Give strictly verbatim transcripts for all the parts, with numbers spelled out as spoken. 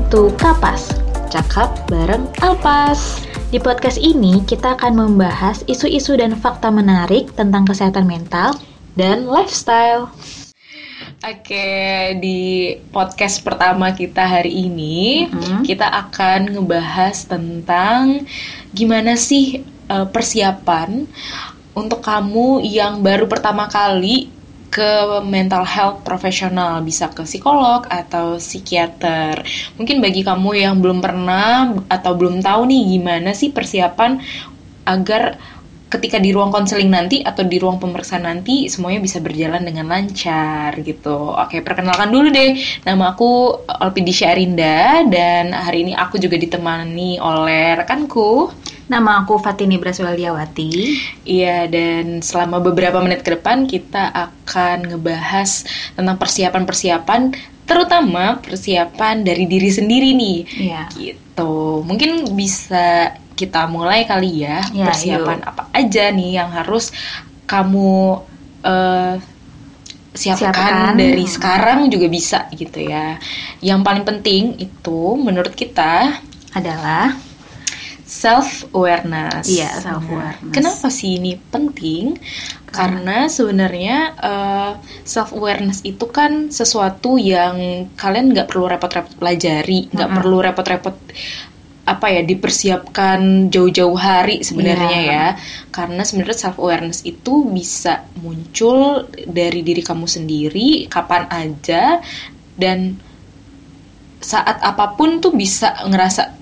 to Kapas, cakap bareng Alpas. Di podcast ini kita akan membahas isu-isu dan fakta menarik tentang kesehatan mental dan lifestyle. Oke, di podcast pertama kita hari ini mm-hmm. kita akan ngebahas tentang gimana sih uh, persiapan untuk kamu yang baru pertama kali ke mental health profesional, bisa ke psikolog atau psikiater. Mungkin bagi kamu yang belum pernah atau belum tahu nih gimana sih persiapan agar ketika di ruang konseling nanti atau di ruang pemeriksaan nanti semuanya bisa berjalan dengan lancar gitu. Oke, perkenalkan dulu deh. Nama aku Olpidisha Arinda dan hari ini aku juga ditemani oleh rekanku. Nama aku Fatini Brasweldiawati. Iya, dan selama beberapa menit ke depan kita akan ngebahas tentang persiapan-persiapan, terutama persiapan dari diri sendiri nih. Iya. Gitu. Mungkin bisa kita mulai kali ya, ya persiapan yuk. Apa aja nih yang harus kamu uh, siapkan, siapkan dari sekarang juga bisa gitu ya. Yang paling penting itu menurut kita adalah self-awareness. Iya, self-awareness. Kenapa sih ini penting? Karena sebenarnya uh, self-awareness itu kan sesuatu yang kalian nggak perlu repot-repot pelajari, nggak mm-hmm. perlu repot-repot apa ya dipersiapkan jauh-jauh hari sebenarnya yeah. ya. Karena sebenarnya self-awareness itu bisa muncul dari diri kamu sendiri, kapan aja, dan saat apapun tuh bisa ngerasa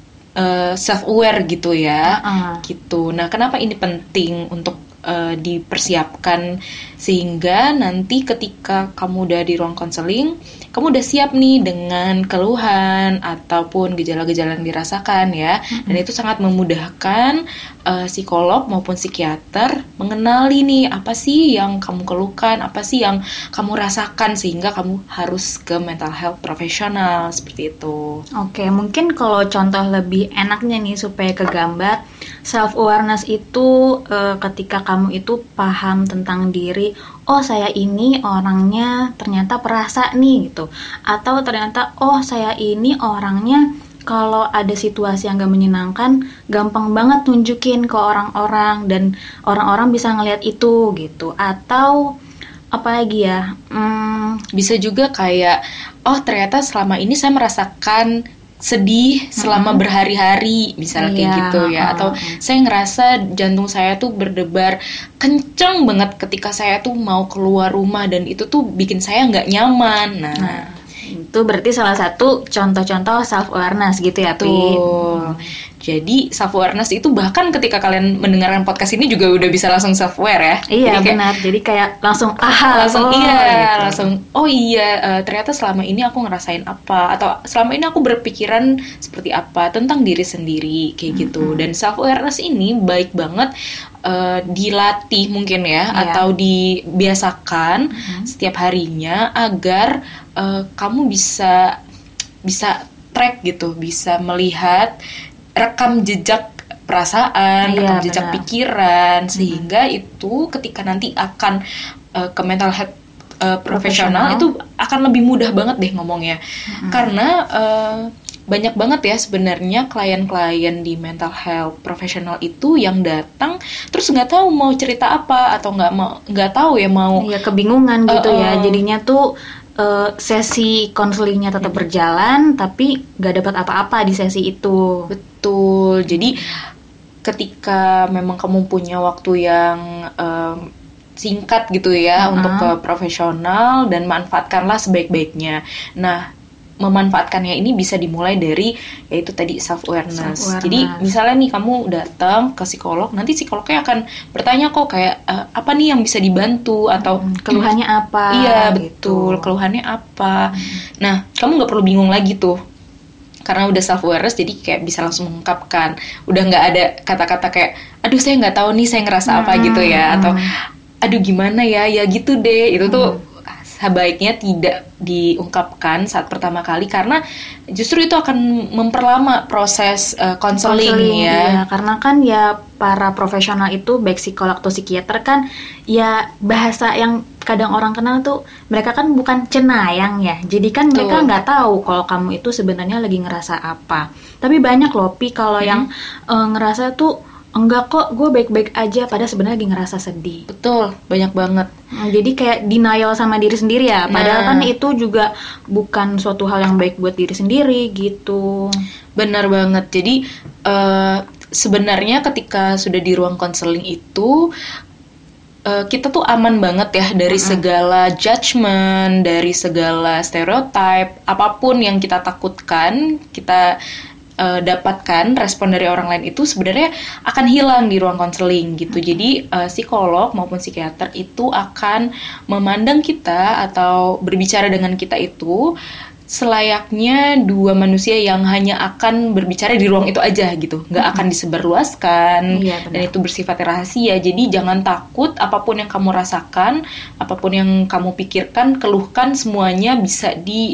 Uh, self-aware gitu ya, uh-uh. gitu. Nah, kenapa ini penting untuk uh, dipersiapkan sehingga nanti ketika kamu udah di ruang konseling, kamu udah siap nih dengan keluhan ataupun gejala-gejala yang dirasakan ya. Uh-huh. Dan itu sangat memudahkan uh, psikolog maupun psikiater mengenali nih apa sih yang kamu keluhkan, apa sih yang kamu rasakan sehingga kamu harus ke mental health profesional seperti itu. Oke, mungkin kalau contoh lebih enaknya nih supaya kegambar, self-awareness itu uh, ketika kamu itu paham tentang diri, oh saya ini orangnya ternyata perasa nih gitu, atau ternyata oh saya ini orangnya kalau ada situasi yang gak menyenangkan gampang banget nunjukin ke orang-orang dan orang-orang bisa ngelihat itu gitu. Atau apa lagi ya, hmm, bisa juga kayak oh ternyata selama ini saya merasakan sedih selama hmm. berhari-hari misalnya kayak yeah, gitu ya, atau uh, saya ngerasa jantung saya tuh berdebar kenceng banget ketika saya tuh mau keluar rumah dan itu tuh bikin saya nggak nyaman. Nah, nah itu berarti salah satu contoh-contoh self-awareness gitu ya, Pi. Hmm. Jadi self-awareness itu bahkan ketika kalian mendengarkan podcast ini juga udah bisa langsung self-aware ya. Iya, jadi kayak, benar. Jadi kayak langsung aha, langsung oh, iya, gitu. langsung oh iya uh, ternyata selama ini aku ngerasain apa, atau selama ini aku berpikiran seperti apa tentang diri sendiri kayak mm-hmm. gitu. Dan self-awareness ini baik banget uh, dilatih mungkin ya, yeah. atau dibiasakan mm-hmm. setiap harinya agar uh, kamu bisa bisa track gitu, bisa melihat rekam jejak perasaan, iya, rekam jejak benar. Pikiran, sehingga hmm. itu ketika nanti akan uh, ke mental health uh, profesional itu akan lebih mudah banget deh ngomongnya. Hmm. Karena uh, banyak banget ya sebenarnya klien-klien di mental health profesional itu yang datang terus nggak tahu mau cerita apa atau nggak mau nggak tahu ya mau ya kebingungan gitu uh, ya, jadinya tuh Uh, sesi konselingnya tetap hmm. berjalan tapi gak dapat apa-apa di sesi itu. Betul. Jadi ketika memang kamu punya waktu yang um, singkat gitu ya uh-huh. untuk ke profesional, dan manfaatkanlah sebaik-baiknya. Nah, memanfaatkannya ini bisa dimulai dari yaitu tadi self-awareness. self-awareness. Jadi misalnya nih kamu datang ke psikolog, nanti psikolognya akan bertanya kok kayak e, apa nih yang bisa dibantu atau hmm, keluhannya apa? Iya gitu. Betul, keluhannya apa. Hmm. Nah kamu nggak perlu bingung lagi tuh karena udah self-awareness, jadi kayak bisa langsung mengungkapkan. Udah nggak ada kata-kata kayak aduh saya nggak tahu nih saya ngerasa hmm. apa gitu ya, atau aduh gimana ya ya gitu deh. Itu tuh hmm. sebaiknya tidak diungkapkan saat pertama kali karena justru itu akan memperlama proses konseling uh, ya. Iya, karena kan ya para profesional itu baik psikolog atau psikiater kan ya bahasa yang kadang orang kenal tuh mereka kan bukan cenayang ya, jadi kan mereka Betul. nggak tahu kalau kamu itu sebenarnya lagi ngerasa apa. Tapi banyak loh Pi kalau Hmm. yang eh, ngerasa tuh enggak kok, gue baik-baik aja, padahal sebenarnya lagi ngerasa sedih. Betul, banyak banget. Hmm, Jadi kayak denial sama diri sendiri ya, padahal Nah. kan itu juga bukan suatu hal yang baik buat diri sendiri gitu. Benar banget. Jadi eh, sebenarnya ketika sudah di ruang konseling itu eh, kita tuh aman banget ya dari Mm-mm. segala judgement, dari segala stereotype, apapun yang kita takutkan, kita eh, dapatkan respon dari orang lain itu sebenarnya akan hilang di ruang konseling gitu. Jadi eh, psikolog maupun psikiater itu akan memandang kita atau berbicara dengan kita itu selayaknya dua manusia yang hanya akan berbicara di ruang itu aja gitu, nggak akan disebarluaskan, Iya, benar. dan itu bersifat rahasia. Jadi jangan takut, apapun yang kamu rasakan, apapun yang kamu pikirkan, keluhkan, semuanya bisa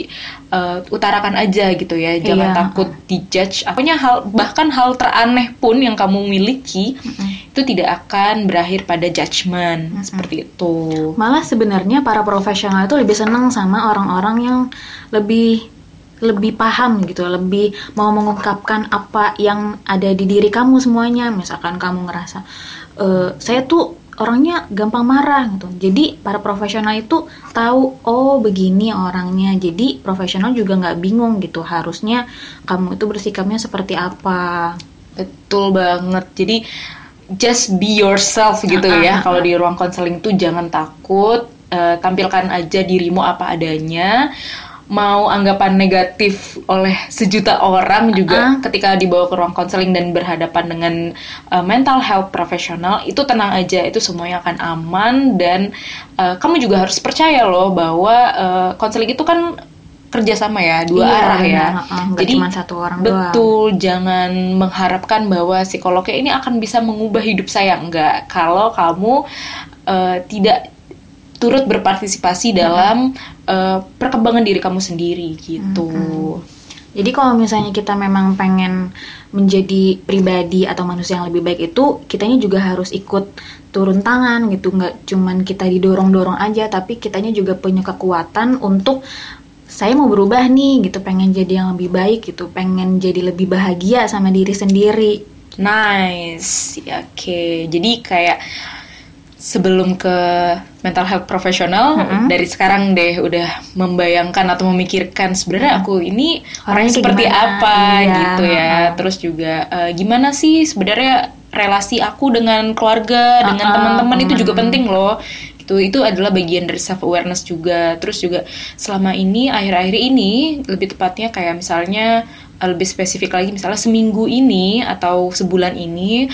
diutarakan aja gitu ya. Jangan Iya. takut dijudge. Apanya hal, bahkan hal teraneh pun yang kamu miliki itu tidak akan berakhir pada judgement seperti itu. Malah sebenarnya para profesional itu lebih senang sama orang-orang yang lebih lebih paham gitu, lebih mau mengungkapkan apa yang ada di diri kamu semuanya. Misalkan kamu ngerasa e, saya tuh orangnya gampang marah gitu. Jadi para profesional itu tahu oh begini orangnya. Jadi profesional juga nggak bingung gitu. Harusnya kamu itu bersikapnya seperti apa. Betul banget. Jadi just be yourself gitu Uh-uh, ya. uh-uh. Kalau di ruang konseling tuh jangan takut, eh, tampilkan aja dirimu apa adanya. Mau anggapan negatif oleh sejuta orang juga Uh-uh. ketika dibawa ke ruang konseling dan berhadapan dengan eh, mental health profesional, itu tenang aja, itu semuanya akan aman. Dan eh, kamu juga harus percaya loh bahwa eh, konseling itu kan kerjasama ya, dua Iya, arah ya. benar. Uh-uh, nggak Jadi cuma satu orang doang. betul, jangan mengharapkan bahwa psikolognya ini akan bisa mengubah hidup saya. Enggak, kalau kamu eh, tidak turut berpartisipasi dalam eh, perkembangan diri kamu sendiri gitu. Jadi kalau misalnya kita memang pengen menjadi pribadi atau manusia yang lebih baik itu, kitanya juga harus ikut turun tangan gitu. Nggak cuman kita didorong-dorong aja, tapi kitanya juga punya kekuatan untuk saya mau berubah nih gitu, pengen jadi yang lebih baik gitu, pengen jadi lebih bahagia sama diri sendiri. Nice, ya, oke. Jadi kayak sebelum ke mental health profesional, Mm-mm. dari sekarang deh udah membayangkan atau memikirkan sebenarnya aku ini Orangnya orang kayak seperti gimana? apa Iya, gitu ya. uh-uh. Terus juga eh, gimana sih sebenarnya relasi aku dengan keluarga, dengan Uh-uh, teman-teman itu juga teman. penting loh. Itu itu adalah bagian dari self awareness juga. Terus juga selama ini akhir-akhir ini lebih tepatnya kayak misalnya eh, lebih spesifik lagi misalnya seminggu ini atau sebulan ini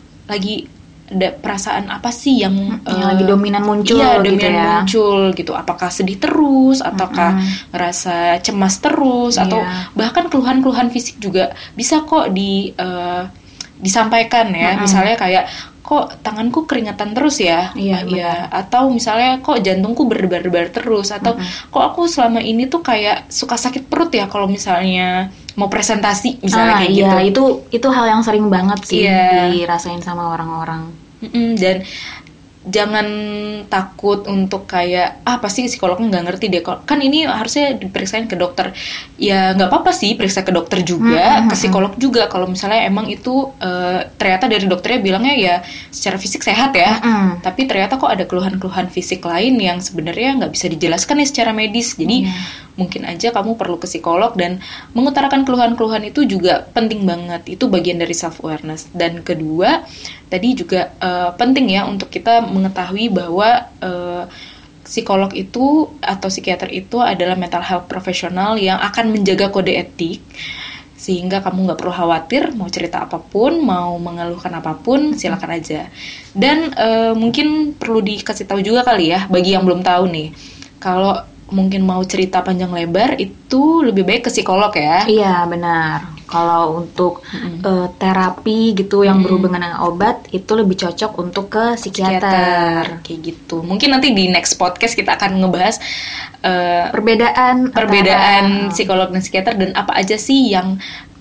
lagi ada perasaan apa sih yang, Yang eh, lagi dominan muncul iya, gitu dominan ya. muncul gitu. Apakah sedih terus, ataukah ngerasa cemas terus, atau Iya. bahkan keluhan-keluhan fisik juga bisa kok di eh, disampaikan ya. Mm-mm. Misalnya kayak kok tanganku keringatan terus ya, Iya, ya. Atau misalnya kok jantungku berdebar-debar terus, atau kok aku selama ini tuh kayak suka sakit perut ya kalau misalnya mau presentasi misalnya Ah, kayak iya, gitu. itu itu hal yang sering banget sih Iya. dirasain sama orang-orang. Mm-mm, dan jangan takut untuk kayak ah pasti psikolognya nggak ngerti deh, kok kan ini harusnya diperiksain ke dokter. Ya nggak apa-apa sih periksa ke dokter juga, Mm-mm, ke psikolog juga kalau misalnya emang itu eh, ternyata dari dokternya bilangnya ya secara fisik sehat ya, Mm-mm. tapi ternyata kok ada keluhan-keluhan fisik lain yang sebenarnya nggak bisa dijelaskan nih secara medis. Jadi Iya. mungkin aja kamu perlu ke psikolog, dan mengutarakan keluhan-keluhan itu juga penting banget. Itu bagian dari self awareness. Dan kedua, tadi juga eh, penting ya untuk kita mengetahui bahwa eh, psikolog itu atau psikiater itu adalah mental health profesional yang akan menjaga kode etik, sehingga kamu nggak perlu khawatir mau cerita apapun, mau mengeluhkan apapun, silakan aja. Dan eh, mungkin perlu dikasih tahu juga kali ya bagi yang belum tahu nih, kalau mungkin mau cerita panjang lebar itu lebih baik ke psikolog ya. Iya, benar. Kalau untuk eh, terapi gitu yang berhubungan dengan obat itu lebih cocok untuk ke psikiater. Kayak gitu. Mungkin nanti di next podcast kita akan ngebahas eh, Perbedaan perbedaan antara- psikolog dan psikiater, dan apa aja sih yang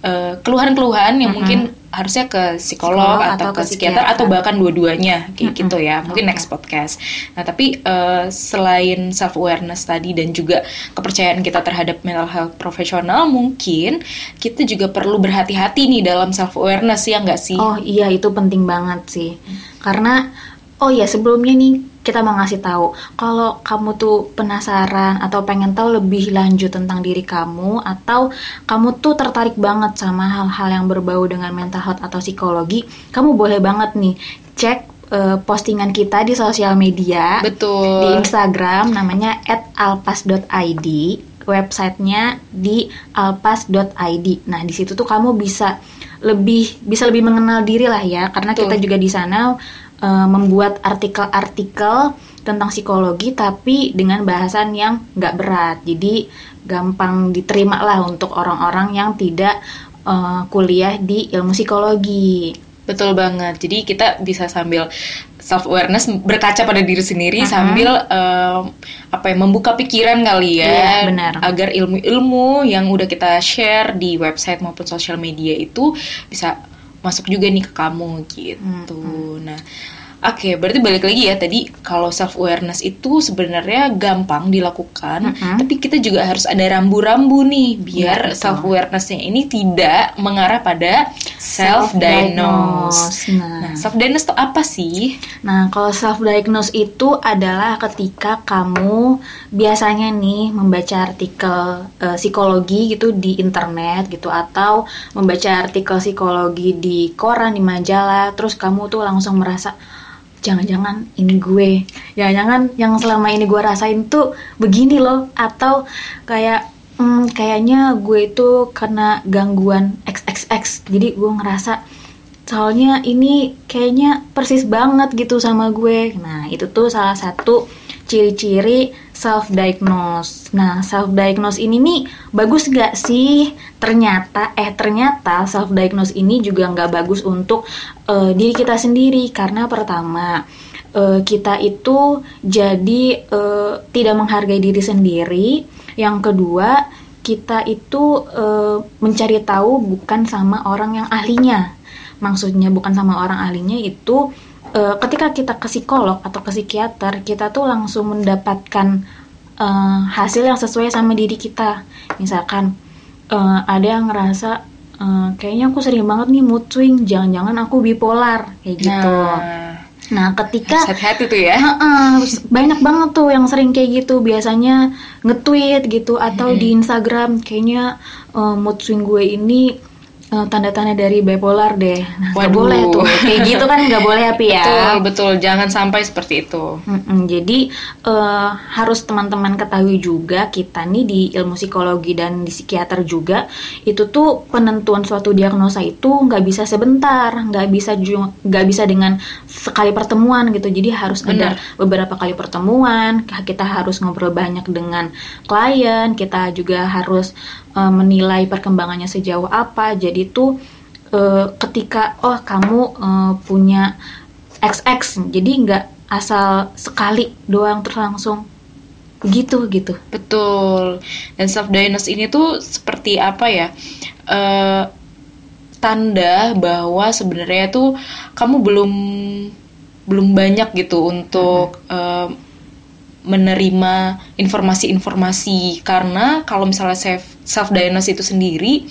uh, keluhan-keluhan yang Mm-hmm. mungkin harusnya ke psikolog, Psikolog atau, atau ke ke psikiater psikiater. atau bahkan dua-duanya kayak Mm-mm. gitu ya, mungkin Oke. next podcast. Nah tapi uh, selain self awareness tadi dan juga kepercayaan kita terhadap mental health profesional, mungkin kita juga perlu berhati-hati nih dalam self awareness, ya nggak sih? Oh iya, itu penting banget sih. Karena oh iya, sebelumnya nih kita mau ngasih tahu kalau kamu tuh penasaran atau pengen tahu lebih lanjut tentang diri kamu, atau kamu tuh tertarik banget sama hal-hal yang berbau dengan mental health atau psikologi, kamu boleh banget nih cek eh, postingan kita di sosial media. Betul. Di Instagram namanya at alpas dot i d, websitenya di alpas dot i d. Nah di situ tuh kamu bisa lebih bisa lebih mengenal diri lah ya, karena Betul. kita juga di sana uh, membuat artikel-artikel tentang psikologi tapi dengan bahasan yang nggak berat, jadi gampang diterima lah untuk orang-orang yang tidak uh, kuliah di ilmu psikologi. Betul banget. Jadi kita bisa sambil self awareness, berkaca pada diri sendiri, Uh-huh. sambil um, apa ya, membuka pikiran kali ya, Iya, benar. agar ilmu-ilmu yang udah kita share di website maupun sosial media itu bisa masuk juga nih ke kamu gitu. Uh-huh. Nah, oke, berarti balik lagi ya tadi, kalau self awareness itu sebenarnya gampang dilakukan, Mm-mm. tapi kita juga harus ada rambu-rambu nih biar Iya, betul. self awareness-nya ini tidak mengarah pada self diagnose. Nah, Nah, self diagnose itu apa sih? Nah, kalau self-diagnose itu adalah ketika kamu biasanya nih membaca artikel eh, psikologi gitu di internet gitu, atau membaca artikel psikologi di koran, di majalah, terus kamu tuh langsung merasa, jangan-jangan ini gue, jangan-jangan yang selama ini gue rasain tuh begini loh, atau kayak hmm, kayaknya gue itu kena gangguan X X X, jadi gue ngerasa soalnya ini kayaknya persis banget gitu sama gue. Nah, itu tuh salah satu ciri-ciri self-diagnose. Nah, self-diagnose ini nih bagus gak sih? Ternyata, eh ternyata self-diagnose ini juga gak bagus untuk uh, diri kita sendiri. Karena pertama, uh, kita itu jadi uh, tidak menghargai diri sendiri. Yang kedua, kita itu uh, mencari tahu bukan sama orang yang ahlinya. Maksudnya bukan sama orang ahlinya itu uh, ketika kita ke psikolog atau ke psikiater, kita tuh langsung mendapatkan uh, hasil yang sesuai sama diri kita. Misalkan uh, ada yang ngerasa uh, kayaknya aku sering banget nih mood swing, jangan-jangan aku bipolar kayak gitu. Nah, Nah, ketika harus hati-hati tuh ya. uh, uh, banyak banget tuh yang sering kayak gitu, biasanya nge-tweet gitu atau Hmm. di Instagram, kayaknya uh, mood swing gue ini uh, tanda-tanda dari bipolar deh. Nah, nggak Waduh. boleh tuh kayak gitu kan, nggak boleh Api ya. Betul, betul. Jangan sampai seperti itu. Mm-mm, jadi eh, harus teman-teman ketahui juga, kita nih di ilmu psikologi dan di psikiater juga, itu tuh penentuan suatu diagnosa itu nggak bisa sebentar, nggak bisa ju- nggak bisa dengan sekali pertemuan gitu. Jadi harus Benar. ada beberapa kali pertemuan, kita harus ngobrol banyak dengan klien, kita juga harus eh, menilai perkembangannya sejauh apa. Jadi tuh eh, ketika oh kamu eh, punya X X, jadi nggak asal sekali doang terus langsung begitu gitu. Betul. Dan self diagnose ini tuh seperti apa ya? Eh, tanda bahwa sebenarnya tuh kamu belum belum banyak gitu untuk eh, menerima informasi-informasi, karena kalau misalnya self self diagnose itu sendiri,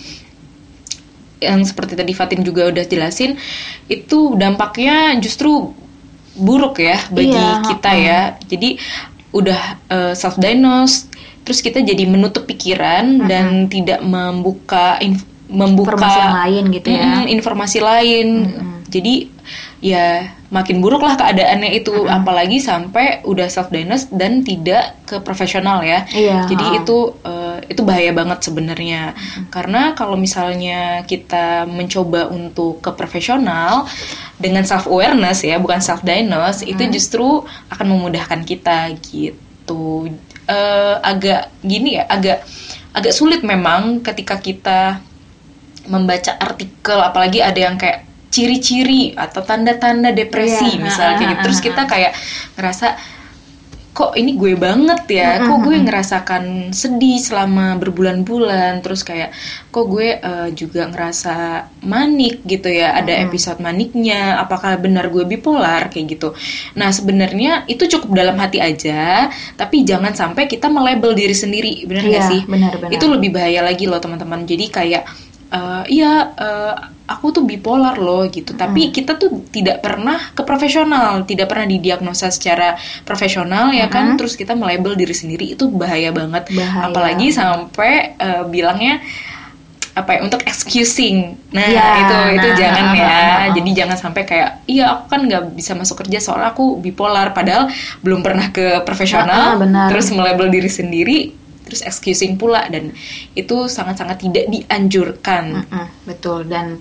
yang seperti tadi Fatin juga udah jelasin, itu dampaknya justru buruk ya bagi Iya, kita uh-uh. ya. Jadi udah uh, self diagnose, terus kita jadi menutup pikiran Uh-uh. dan tidak membuka inf- membuka Informasi yang lain gitu ya. Mm-mm, informasi lain. Mm-mm. Jadi ya makin buruk lah keadaannya itu, Uh-uh. apalagi sampai udah self diagnose dan tidak ke profesional ya. Iya, Jadi uh-uh. itu uh, itu bahaya banget sebenarnya. Karena kalau misalnya kita mencoba untuk ke profesional dengan self awareness ya, bukan self diagnose, itu justru akan memudahkan kita gitu. Uh, agak gini ya, agak agak sulit memang ketika kita membaca artikel, apalagi ada yang kayak ciri-ciri atau tanda-tanda depresi Iya, misalnya kayak gitu. Terus uh-uh. kita kayak ngerasa kok ini gue banget ya, kok gue ngerasakan sedih selama berbulan-bulan, terus kayak kok gue uh, juga ngerasa manik gitu ya, ada Mm-hmm. episode maniknya, apakah benar gue bipolar kayak gitu. Nah sebenarnya itu cukup dalam hati aja, tapi jangan sampai kita melabel diri sendiri, benar nggak Iya, sih? benar-benar. Itu lebih bahaya lagi loh teman-teman. Jadi kayak uh, iya uh, aku tuh bipolar loh gitu, tapi hmm. kita tuh tidak pernah ke profesional, tidak pernah didiagnosa secara profesional ya hmm. kan, terus kita melabel diri sendiri, itu bahaya banget. Bahaya. Apalagi sampai uh, bilangnya apa ya, untuk excusing, nah ya, itu nah, itu jangan nah, ya, nah, nah, jadi nah. jangan sampai kayak iya aku kan nggak bisa masuk kerja soalnya aku bipolar, padahal belum pernah ke profesional, nah, nah, terus melabel diri sendiri, terus excusing pula, dan itu sangat-sangat tidak dianjurkan. Mm-mm, betul. Dan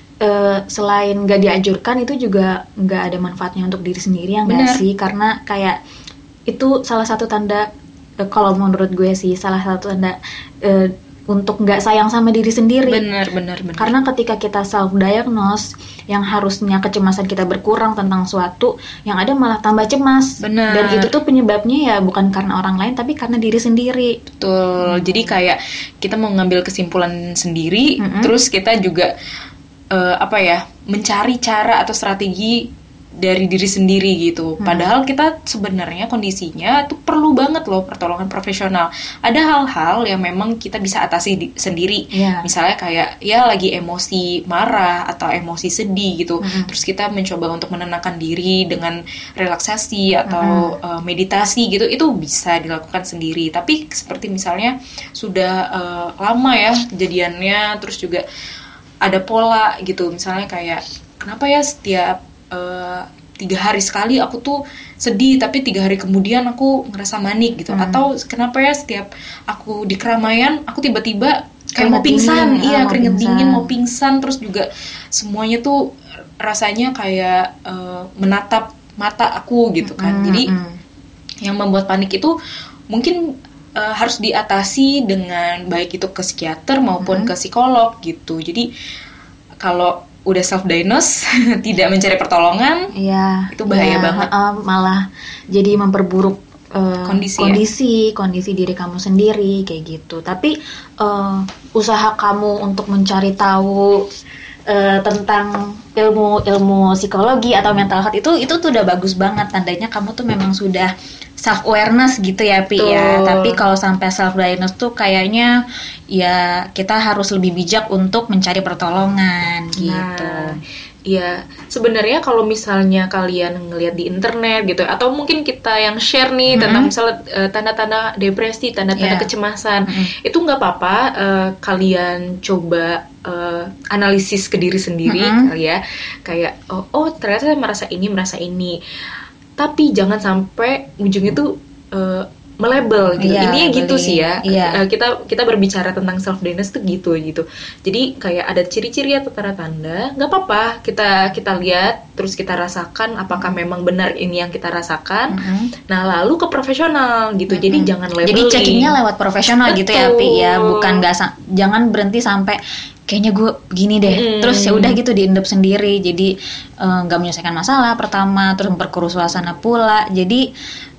uh, selain nggak dianjurkan, itu juga nggak ada manfaatnya untuk diri sendiri, ya nggak sih? Karena kayak itu salah satu tanda, uh, kalau menurut gue sih salah satu tanda uh, untuk nggak sayang sama diri sendiri. Benar, benar, benar. Karena ketika kita self-diagnose, yang harusnya kecemasan kita berkurang tentang suatu, yang ada malah tambah cemas. Benar. Dan itu tuh penyebabnya ya bukan karena orang lain, tapi karena diri sendiri. Betul. Hmm. Jadi kayak kita mau ngambil kesimpulan sendiri, mm-hmm. terus kita juga uh, apa ya, mencari cara atau strategi dari diri sendiri gitu. Hmm. Padahal kita sebenarnya kondisinya tuh perlu banget loh pertolongan profesional. Ada hal-hal yang memang kita bisa atasi di, sendiri. Yeah. Misalnya kayak ya lagi emosi marah atau emosi sedih gitu. Hmm. Terus kita mencoba untuk menenangkan diri dengan relaksasi atau hmm. uh, meditasi gitu. Itu bisa dilakukan sendiri. Tapi seperti misalnya sudah uh, lama ya kejadiannya, terus juga ada pola gitu. Misalnya kayak kenapa ya setiap Uh, tiga hari sekali aku tuh sedih, tapi tiga hari kemudian aku ngerasa manik gitu. Hmm. Atau kenapa ya setiap aku di keramaian aku tiba-tiba kayak mau pingsan, dingin, iya keringet dingin mau pingsan, terus juga semuanya tuh rasanya kayak uh, menatap mata aku gitu kan. Hmm. Jadi hmm. yang membuat panik itu mungkin uh, harus diatasi dengan baik itu ke psikiater maupun hmm. ke psikolog gitu. Jadi kalau udah self-diagnose, tidak mencari pertolongan, ya, itu bahaya ya, banget. Uh, malah jadi memperburuk uh, kondisi, kondisi, ya? kondisi diri kamu sendiri kayak gitu. Tapi uh, usaha kamu untuk mencari tahu uh, tentang ilmu-ilmu psikologi atau mental health itu itu tuh udah bagus banget. Tandanya kamu tuh memang sudah self awareness gitu ya, Pi ya. Tapi kalau sampai self diagnose tuh kayaknya ya kita harus lebih bijak untuk mencari pertolongan gitu. Nah, ya sebenarnya kalau misalnya kalian ngelihat di internet gitu, atau mungkin kita yang share nih mm-hmm. tentang misalnya uh, tanda-tanda depresi, tanda-tanda yeah. kecemasan, mm-hmm. itu nggak apa-apa uh, kalian coba uh, analisis ke diri sendiri mm-hmm. kali ya, kayak oh, oh ternyata saya merasa ini merasa ini. Tapi jangan sampai ujungnya tuh uh, melabel gitu. Iya, Intinya gitu sih ya. Iya. Uh, kita kita berbicara tentang self diagnosis tuh gitu gitu. Jadi kayak ada ciri-ciri atau tanda-tanda, nggak apa-apa kita kita lihat, terus kita rasakan apakah memang benar ini yang kita rasakan. Mm-hmm. Nah lalu ke profesional gitu. Mm-hmm. Jadi jangan labeling. Jadi checkingnya lewat profesional. Betul. Gitu ya, Pi ya. Bukan nggak sa- jangan berhenti sampai kayaknya gue gini deh, hmm. terus ya udah gitu diendap sendiri, jadi nggak uh, menyelesaikan masalah pertama, terus memperkeruh suasana pula, jadi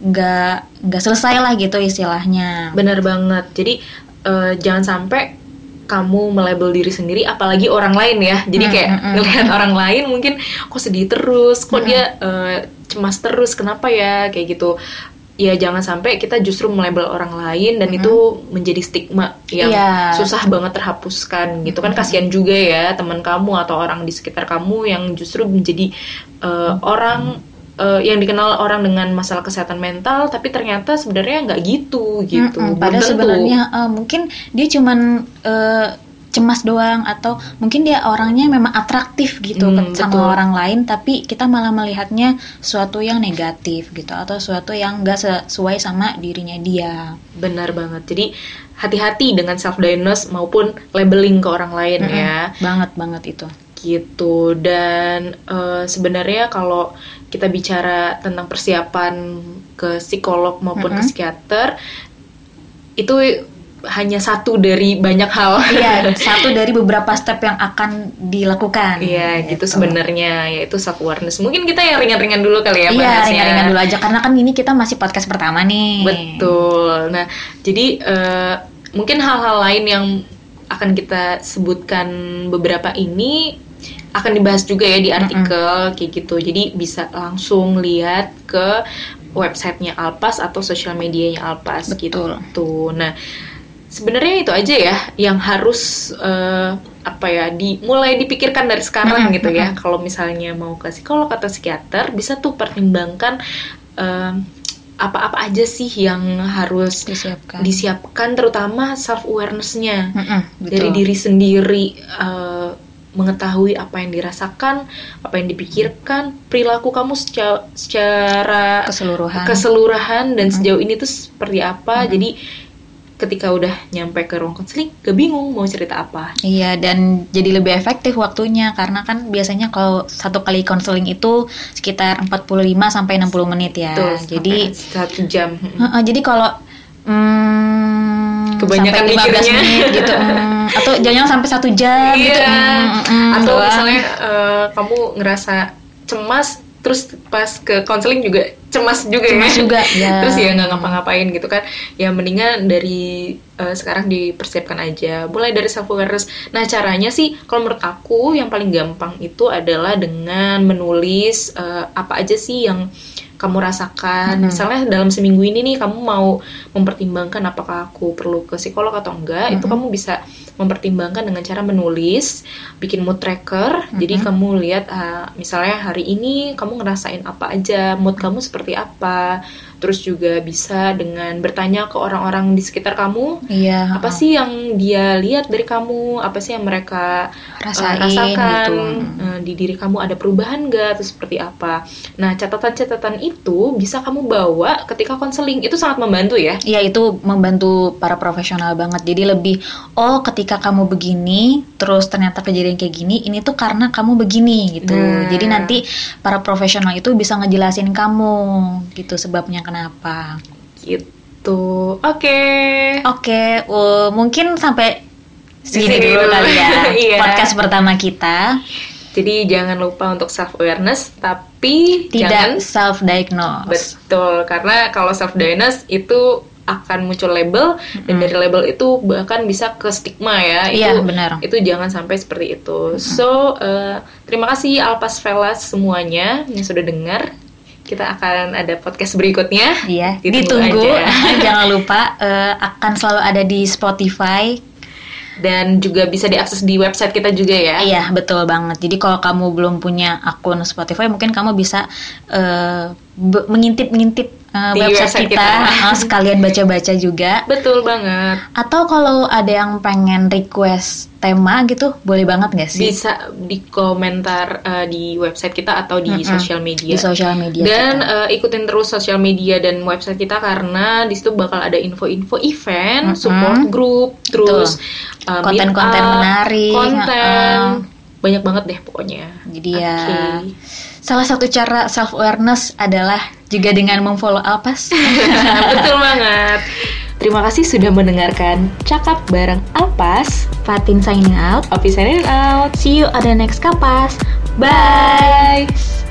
nggak nggak selesai lah gitu istilahnya. Benar banget. Jadi uh, jangan sampai kamu melabel diri sendiri, apalagi orang lain ya. Jadi kayak hmm, hmm, ngelihat hmm. orang lain mungkin kok sedih terus, kok hmm. dia uh, cemas terus, kenapa ya kayak gitu. Ya jangan sampai kita justru melabel orang lain dan mm-hmm. itu menjadi stigma yang yeah. susah banget terhapuskan gitu. Mm-hmm. Kan kasihan juga ya teman kamu atau orang di sekitar kamu yang justru menjadi uh, mm-hmm. orang uh, yang dikenal orang dengan masalah kesehatan mental, tapi ternyata sebenarnya nggak gitu gitu. Mm-hmm. Padahal sebenarnya uh, mungkin dia cuman uh, cemas doang, atau mungkin dia orangnya memang atraktif gitu hmm, sama betul. Orang lain, tapi kita malah melihatnya suatu yang negatif gitu, atau suatu yang nggak sesuai sama dirinya dia. Benar banget. Jadi hati-hati dengan self diagnose maupun labeling ke orang lain mm-hmm. ya. Banget banget itu. Gitu. Dan uh, sebenarnya kalau kita bicara tentang persiapan ke psikolog maupun mm-hmm. ke psikiater, itu hanya satu dari banyak hal. Iya, satu dari beberapa step yang akan dilakukan. Iya, gitu, gitu sebenarnya, yaitu self awareness. Mungkin kita yang ringan-ringan dulu kali ya, iya, ringan-ringan dulu aja karena kan ini kita masih podcast pertama nih. Betul. Nah, jadi uh, mungkin hal-hal lain yang akan kita sebutkan beberapa ini akan dibahas juga ya di artikel mm-hmm. kayak gitu. Jadi bisa langsung lihat ke websitenya Alpas atau sosial medianya Alpas. Betul. Gitu. Nah, sebenarnya itu aja ya yang harus uh, apa ya dimulai dipikirkan dari sekarang mm-hmm. gitu ya. Kalau misalnya mau ke psikolog atau psikiater, bisa tuh pertimbangkan uh, apa-apa aja sih yang harus disiapkan, disiapkan terutama self awareness-nya mm-hmm, dari diri sendiri. Uh, mengetahui apa yang dirasakan, apa yang dipikirkan, perilaku kamu secara, secara keseluruhan, keseluruhan dan mm-hmm. sejauh ini tuh seperti apa. Mm-hmm. Jadi ketika udah nyampe ke ruang konseling, gak bingung mau cerita apa. Iya, dan jadi lebih efektif waktunya karena kan biasanya kalau satu kali konseling itu sekitar empat puluh lima sampai enam puluh menit ya. Tuh, jadi satu jam. Uh, uh, jadi kalau Hmm, kebanyakan sampai lima belas menit gitu, hmm, atau jangan sampai satu jam iya. gitu, hmm, hmm, atau doang. Misalnya uh, kamu ngerasa cemas, terus pas ke konseling juga cemas juga cemas ya, juga, ya. Terus ya nggak ngapa-ngapain gitu kan, ya mendingan dari uh, sekarang dipersiapkan aja, mulai dari self awareness. Nah caranya sih, kalau menurut aku yang paling gampang itu adalah dengan menulis uh, apa aja sih yang kamu rasakan. Mm-hmm. Misalnya dalam seminggu ini nih kamu mau mempertimbangkan apakah aku perlu ke psikolog atau enggak, mm-hmm. itu kamu bisa mempertimbangkan dengan cara menulis, bikin mood tracker. Mm-hmm. Jadi kamu lihat uh, misalnya hari ini kamu ngerasain apa aja, mood kamu seperti apa. Terus juga bisa dengan bertanya ke orang-orang di sekitar kamu, iya, apa uh. sih yang dia lihat dari kamu, apa sih yang mereka Rasain, uh, rasakan gitu. uh, di diri kamu, ada perubahan nggak, atau seperti apa. Nah catatan-catatan itu bisa kamu bawa ketika konseling, itu sangat membantu ya. Iya, itu membantu para profesional banget. Jadi lebih, oh ketika kamu begini, terus ternyata kejadian kayak gini, ini tuh karena kamu begini gitu. Nah. Jadi nanti para profesional itu bisa ngejelasin kamu gitu sebabnya kenapa. Gitu. Oke. Okay. Oke, okay. uh, mungkin sampai segini dulu, dulu kali ya iya. podcast pertama kita. Jadi jangan lupa untuk self awareness, tapi tidak jangan self diagnose. Betul, karena kalau self diagnose itu akan muncul label, mm-hmm. dan dari label itu bahkan bisa ke stigma ya. Iya, itu, benar. Itu jangan sampai seperti itu. Mm-hmm. So uh, terima kasih Alpas Velas semuanya yang sudah dengar. Kita akan ada podcast berikutnya. Iya, ditunggu, ditunggu. Aja. Jangan lupa uh, akan selalu ada di Spotify. Dan juga bisa diakses di website kita juga ya. Iya, betul banget. Jadi kalau kamu belum punya akun Spotify, mungkin kamu bisa uh, be- mengintip-ngintip uh, website, website kita, kita. Uh, sekalian baca-baca juga. Betul banget. Atau kalau ada yang pengen request tema gitu, boleh banget nggak sih? Bisa di komentar uh, di website kita atau di mm-hmm. sosial media. Di sosial media. Dan uh, ikutin terus sosial media dan website kita karena di situ bakal ada info-info event, mm-hmm. support group, terus uh, konten-konten up, menarik, konten uh-uh. banyak banget deh pokoknya. Jadi ya, okay. Salah satu cara self awareness adalah juga dengan memfollow Alpas. Betul banget. Terima kasih sudah mendengarkan Cakap bareng Alpas. Fatin signing out. Opi signing out. See you on the next Kapas. Bye.